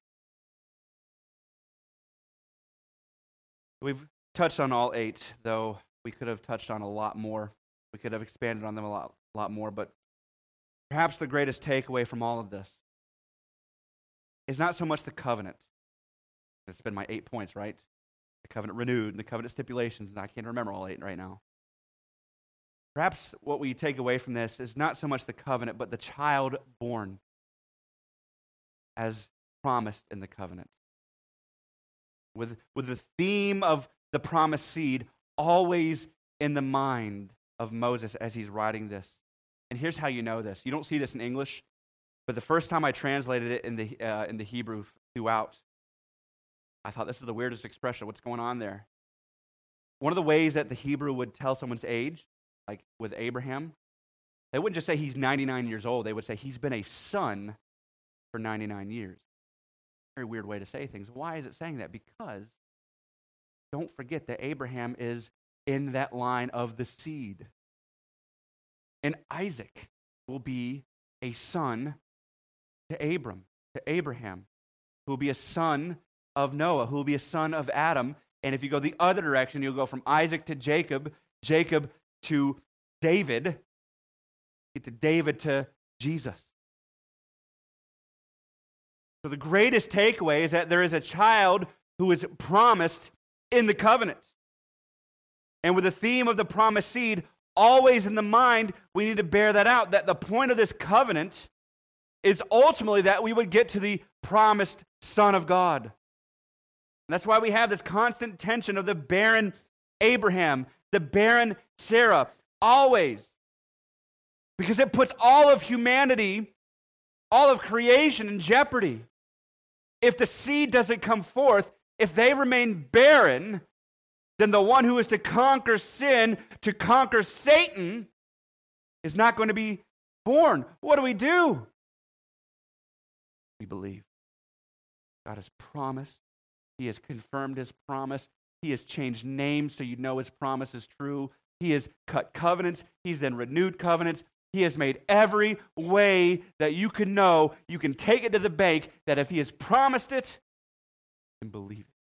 S1: We've touched on all eight, though we could have touched on a lot more. We could have expanded on them a lot, lot more, but perhaps the greatest takeaway from all of this is not so much the covenant. It's been my eight points, right? the covenant renewed, and the covenant stipulations, and I can't remember all eight right now. Perhaps what we take away from this is not so much the covenant, but the child born as promised in the covenant. With, with the theme of the promised seed always in the mind of Moses as he's writing this. And here's how you know this. You don't see this in English, but the first time I translated it in the, uh, in the Hebrew throughout, I thought this is the weirdest expression. What's going on there? One of the ways that the Hebrew would tell someone's age, like with Abraham, they wouldn't just say he's ninety-nine years old. They would say he's been a son for ninety-nine years. Very weird way to say things. Why is it saying that? Because don't forget that Abraham is in that line of the seed. And Isaac will be a son to Abram, to Abraham, who will be a son of Noah, who will be a son of Adam. And if you go the other direction, you'll go from Isaac to Jacob, Jacob to David, get to David to Jesus. So the greatest takeaway is that there is a child who is promised in the covenant. And with the theme of the promised seed always in the mind, we need to bear that out, that the point of this covenant is ultimately that we would get to the promised Son of God. And that's why we have this constant tension of the barren Abraham, the barren Sarah, always. Because it puts all of humanity, all of creation in jeopardy. If the seed doesn't come forth, if they remain barren, then the one who is to conquer sin, to conquer Satan, is not going to be born. What do we do? We believe. God has promised. He has confirmed his promise. He has changed names so you know his promise is true. He has cut covenants. He's then renewed covenants. He has made every way that you can know, you can take it to the bank, that if he has promised it, then believe it.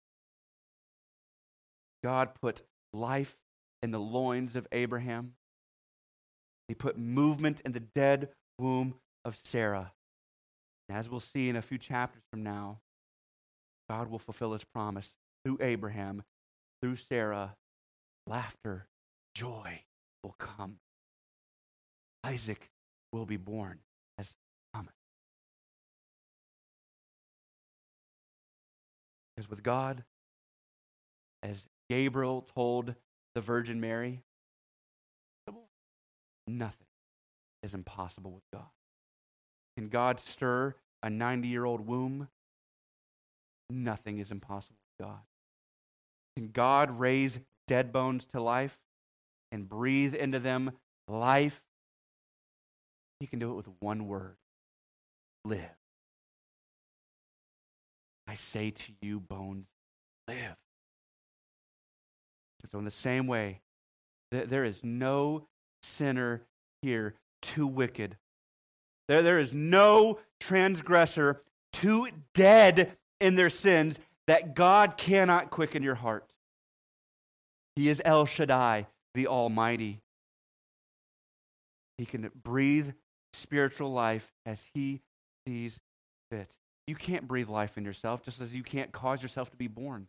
S1: God put life in the loins of Abraham. He put movement in the dead womb of Sarah. And as we'll see in a few chapters from now, God will fulfill his promise through Abraham, through Sarah. Laughter, joy will come. Isaac will be born as promised. Because with God, as Gabriel told the Virgin Mary, nothing is impossible with God. Can God stir a ninety-year-old womb? Nothing is impossible with God. Can God raise dead bones to life and breathe into them life? He can do it with one word: live. I say to you, bones, live. So in the same way, th- there is no sinner here too wicked. There, there is no transgressor too dead in their sins that God cannot quicken your heart. He is El Shaddai, the Almighty. He can breathe spiritual life as he sees fit. You can't breathe life in yourself, just as you can't cause yourself to be born.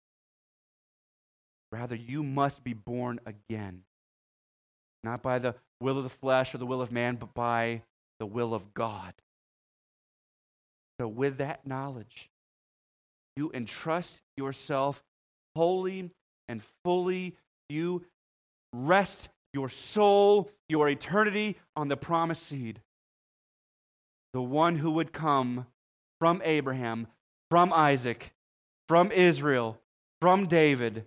S1: Rather, you must be born again. Not by the will of the flesh or the will of man, but by the will of God. So with that knowledge, you entrust yourself wholly and fully. You rest your soul, your eternity on the promised seed. The one who would come from Abraham, from Isaac, from Israel, from David.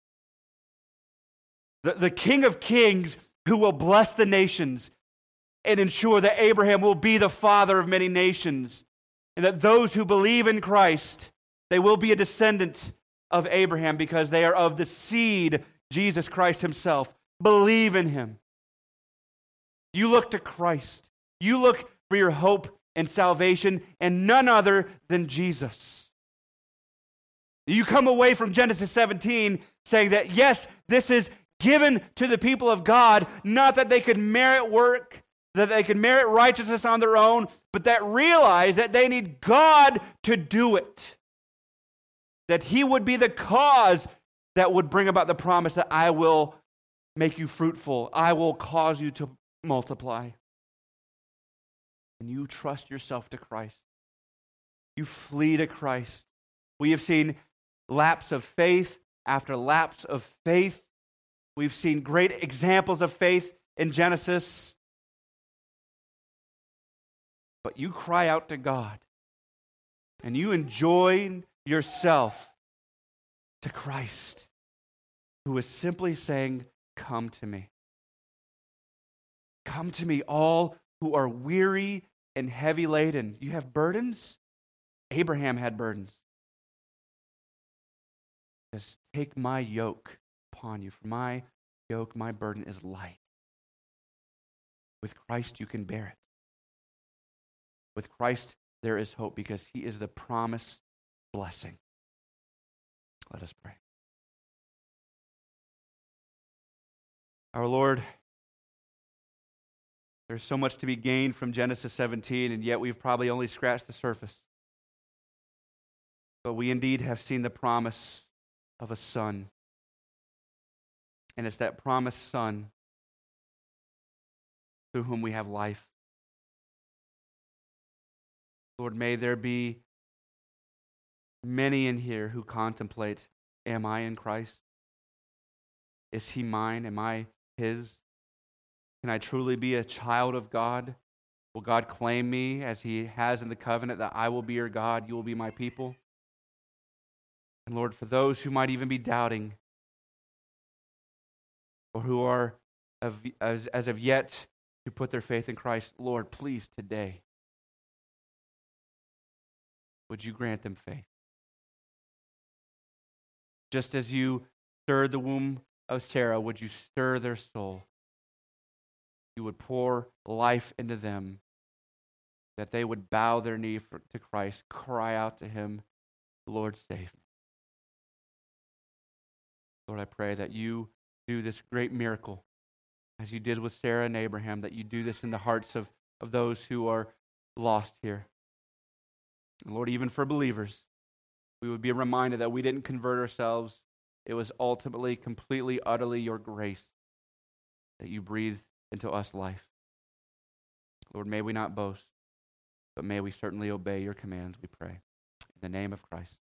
S1: The, the King of Kings who will bless the nations and ensure that Abraham will be the father of many nations, and that those who believe in Christ, they will be a descendant of Abraham because they are of the seed, Jesus Christ himself. Believe in him. You look to Christ. You look for your hope and salvation and none other than Jesus. You come away from Genesis seventeen saying that, yes, this is given to the people of God, not that they could merit work, that they could merit righteousness on their own, but that realize that they need God to do it. that he would be the cause that would bring about the promise that I will make you fruitful. I will cause you to multiply. And you trust yourself to Christ. You flee to Christ. We have seen lapse of faith after lapse of faith. We've seen great examples of faith in Genesis. But you cry out to God and you enjoin yourself to Christ, who is simply saying, come to me. Come to me, all who are weary and heavy laden. You have burdens? Abraham had burdens. Just take my yoke upon you. For my yoke, my burden is light. With Christ, you can bear it. With Christ, there is hope because he is the promised blessing. Let us pray. Our Lord, there's so much to be gained from Genesis seventeen, and yet we've probably only scratched the surface. But we indeed have seen the promise of a son. And it's that promised son through whom we have life. Lord, may there be many in here who contemplate, am I in Christ? Is he mine? Am I his? Can I truly be a child of God? Will God claim me as he has in the covenant that I will be your God, you will be my people? And Lord, for those who might even be doubting or who are of, as, as of yet to put their faith in Christ, Lord, please today, would you grant them faith? Just as you stirred the womb of Sarah, would you stir their soul? You would pour life into them, that they would bow their knee for, to Christ, cry out to him, Lord, save me. Lord, I pray that you do this great miracle, as you did with Sarah and Abraham, that you do this in the hearts of, of those who are lost here. And Lord, even for believers, we would be reminded that we didn't convert ourselves. It was ultimately, completely, utterly your grace that you breathed into us life. Lord, may we not boast, but may we certainly obey your commands, we pray. In the name of Christ.